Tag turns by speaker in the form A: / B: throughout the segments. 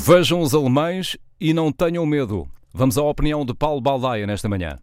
A: Vejam os alemães e não tenham medo. Vamos à opinião de Paulo Baldaia nesta manhã.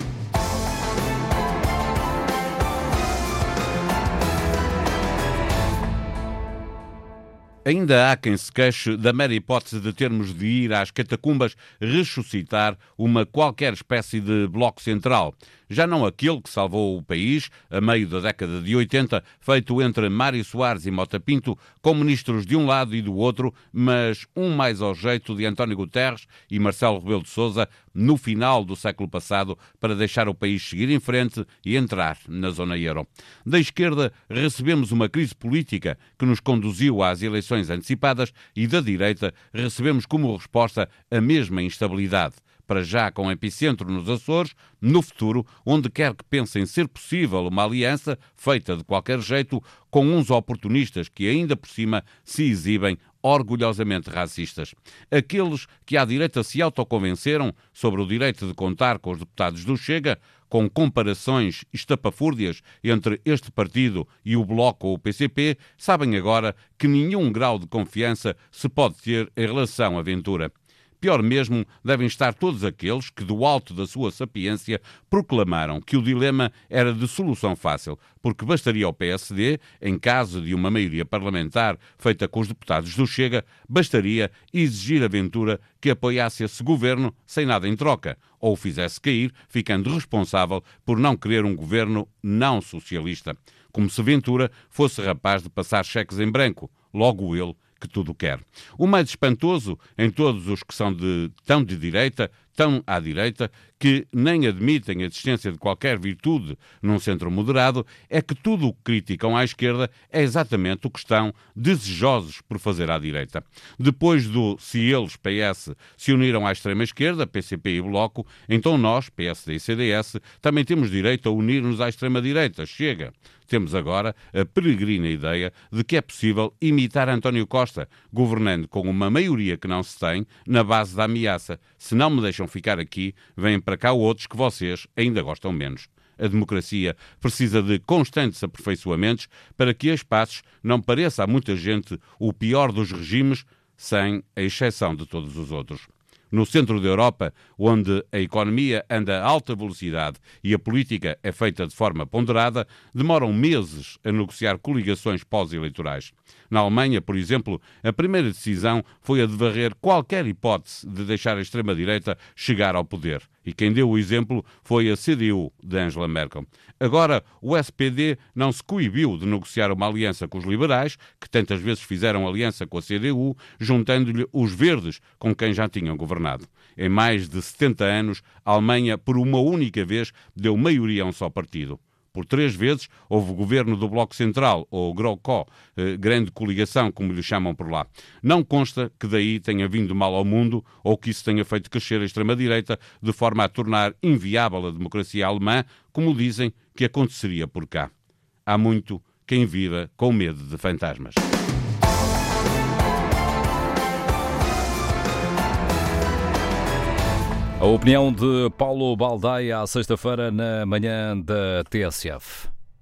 B: Ainda há quem se queixe da mera hipótese de termos de ir às catacumbas ressuscitar uma qualquer espécie de bloco central. Já não aquele que salvou o país, a meio da década de 80, feito entre Mário Soares e Mota Pinto, com ministros de um lado e do outro, mas um mais ao jeito de António Guterres e Marcelo Rebelo de Sousa, no final do século passado, para deixar o país seguir em frente e entrar na zona euro. Da esquerda, recebemos uma crise política que nos conduziu às eleições antecipadas e da direita, recebemos como resposta a mesma instabilidade. Para já com epicentro nos Açores, no futuro, onde quer que pensem ser possível uma aliança feita de qualquer jeito com uns oportunistas que ainda por cima se exibem orgulhosamente racistas. Aqueles que à direita se autoconvenceram sobre o direito de contar com os deputados do Chega, com comparações estapafúrdias entre este partido e o Bloco ou o PCP, sabem agora que nenhum grau de confiança se pode ter em relação à Ventura. Pior mesmo, devem estar todos aqueles que, do alto da sua sapiência, proclamaram que o dilema era de solução fácil, porque bastaria ao PSD, em caso de uma maioria parlamentar feita com os deputados do Chega, bastaria exigir a Ventura que apoiasse esse governo sem nada em troca, ou o fizesse cair, ficando responsável por não querer um governo não socialista. Como se Ventura fosse rapaz de passar cheques em branco, logo ele que tudo quer. O mais espantoso em todos os que são tão de direita, tão à direita, que nem admitem a existência de qualquer virtude num centro moderado, é que tudo o que criticam à esquerda é exatamente o que estão desejosos por fazer à direita. Depois do se eles, PS, se uniram à extrema-esquerda, PCP e Bloco, então nós, PSD e CDS, também temos direito a unir-nos à extrema-direita. Chega! Temos agora a peregrina ideia de que é possível imitar António Costa, governando com uma maioria que não se tem, na base da ameaça. Se não me deixam ficar aqui, vêm para cá outros que vocês ainda gostam menos. A democracia precisa de constantes aperfeiçoamentos para que a espaços não pareça a muita gente o pior dos regimes, sem a exceção de todos os outros. No centro da Europa, onde a economia anda a alta velocidade e a política é feita de forma ponderada, demoram meses a negociar coligações pós-eleitorais. Na Alemanha, por exemplo, a primeira decisão foi a de varrer qualquer hipótese de deixar a extrema-direita chegar ao poder. E quem deu o exemplo foi a CDU de Angela Merkel. Agora, o SPD não se coibiu de negociar uma aliança com os liberais, que tantas vezes fizeram aliança com a CDU, juntando-lhe os verdes com quem já tinham governado. Em mais de 70 anos, a Alemanha, por uma única vez, deu maioria a um só partido. Por 3 vezes houve governo do Bloco Central, ou GroKo, grande coligação, como lhe chamam por lá. Não consta que daí tenha vindo mal ao mundo ou que isso tenha feito crescer a extrema-direita de forma a tornar inviável a democracia alemã, como dizem que aconteceria por cá. Há muito quem viva com medo de fantasmas.
A: A opinião de Paulo Baldaia à sexta-feira na manhã da TSF.